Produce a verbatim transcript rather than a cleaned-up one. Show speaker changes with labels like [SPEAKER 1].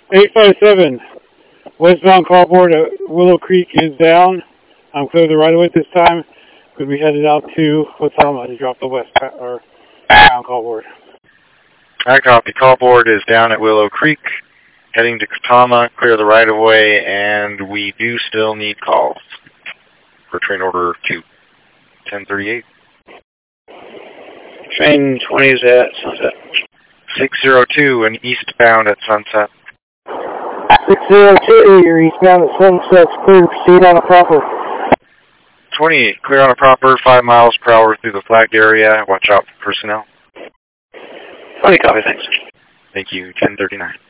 [SPEAKER 1] eight five seven, westbound callboard at Willow Creek is down. I'm clear the right of way at this time. Could be headed out to Watama to drop the west or bound callboard.
[SPEAKER 2] I copy. Callboard is down at Willow Creek, heading to Katama, clear the right of way, and we do still need calls for train order two, ten thirty-eight.
[SPEAKER 3] Train twenty is at Sunset.
[SPEAKER 2] six zero two and eastbound at Sunset.
[SPEAKER 1] six zero two, you're eastbound at Sunset, clear to proceed on a proper.
[SPEAKER 2] twenty-eight, clear on a proper, five miles per hour through the flagged area. Watch out for personnel.
[SPEAKER 3] twenty, copy, thanks.
[SPEAKER 2] Thank you, ten thirty-nine.